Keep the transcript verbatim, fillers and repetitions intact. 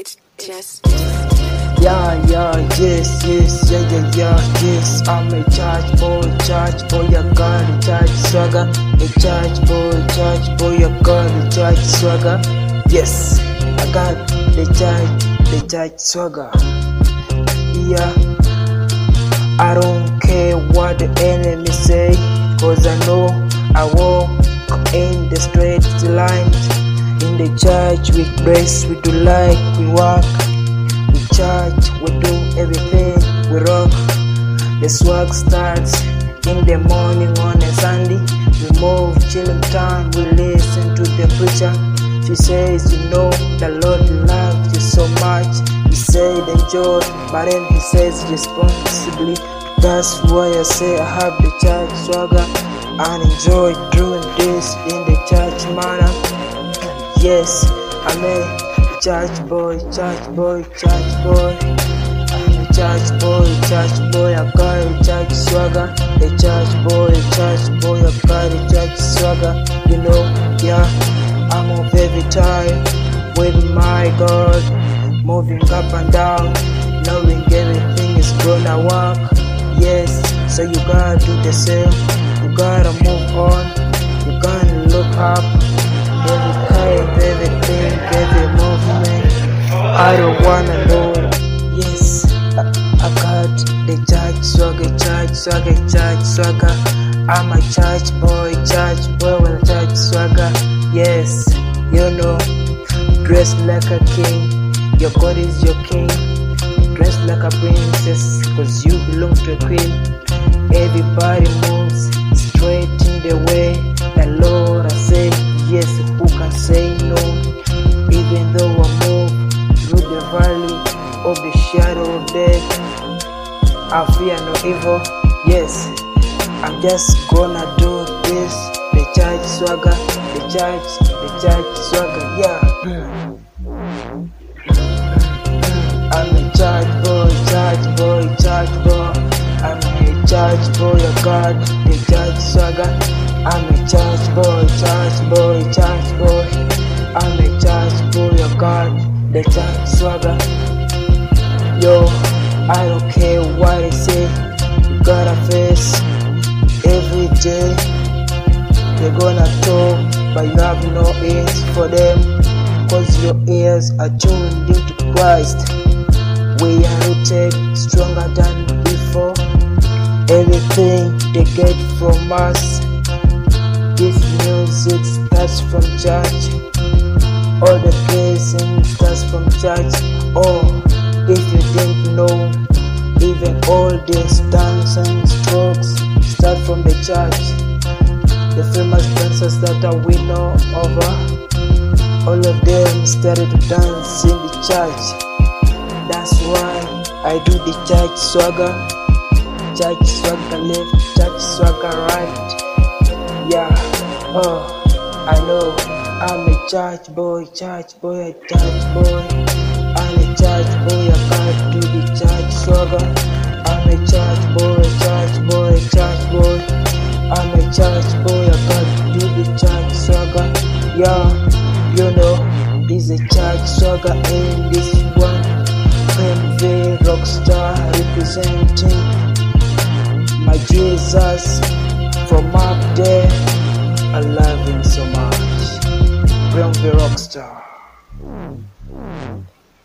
It's just Yeah, yeah, yes, yes, yeah, yeah, yeah, yes. I'm a church boy, church boy, I got a church swagger. A church boy, church boy, I got a church swagger. Yes, I got the church, the church swagger. Yeah, I don't care what the enemy say, cause I know I walk in the straight lines. In the church we grace, we do like, we walk. We church, we do everything, we rock. The swag starts in the morning on a Sunday. We move, chilling time, we listen to the preacher. She says, you know, the Lord loves you so much. He said enjoy, but then he says responsibly. That's why I say I have the church swagger and enjoy doing this in the church manner. Yes, I'm a church boy, church boy, church boy. I'm a church boy, church boy, I got a church swagger. A church boy, church boy, I got a church swagger. You know, yeah, I'm on every time with my God, moving up and down, knowing everything is gonna work. Yes, so you gotta do the same. You gotta move on. You gotta look up. Every kind, everything, every movement. I don't wanna know. Yes, I, I got the church swagger, church swagger, church swagger. I'm a church boy, church boy with a church swagger. Yes, you know, dress like a king. Your God is your king. Dress like a princess, cause you belong to a queen. Everybody moves straight in the way the Lord has said. Yes, who can say no? Even though I move through the valley of the shadow of death, I fear no evil. Yes, I'm just gonna do this. The church swagger, the church, the church swagger, yeah. I'm a church boy, church boy, church boy. I'm a church boy, I got the church swagger. I'm a church boy, church boy, church boy. I'm a church boy, I got the church swagger. Yo, I don't care what they say. You gotta face every day. They're gonna talk, but you have no ears for them, cause your ears are tuned into Christ. We are rooted stronger than before. Everything they get from us, this music starts from church. All the blessing starts from church. Oh, if you didn't know, even all these dancing strokes start from the church. The famous dancers that we know over, all of them started to dance in the church. That's why I do the church swagger. Church swagger left, church swagger right. Yeah, oh, I know. I'm a church boy, church boy, a church boy. I'm a church boy, I gotta do the church swagger. I'm a church boy, church boy, church boy. I'm a church boy, I gotta do the church swagger. Yeah, you know, there's a church swagger in this one. M V Rockstar representing my Jesus from up there. I love him so much. M V Rockstar.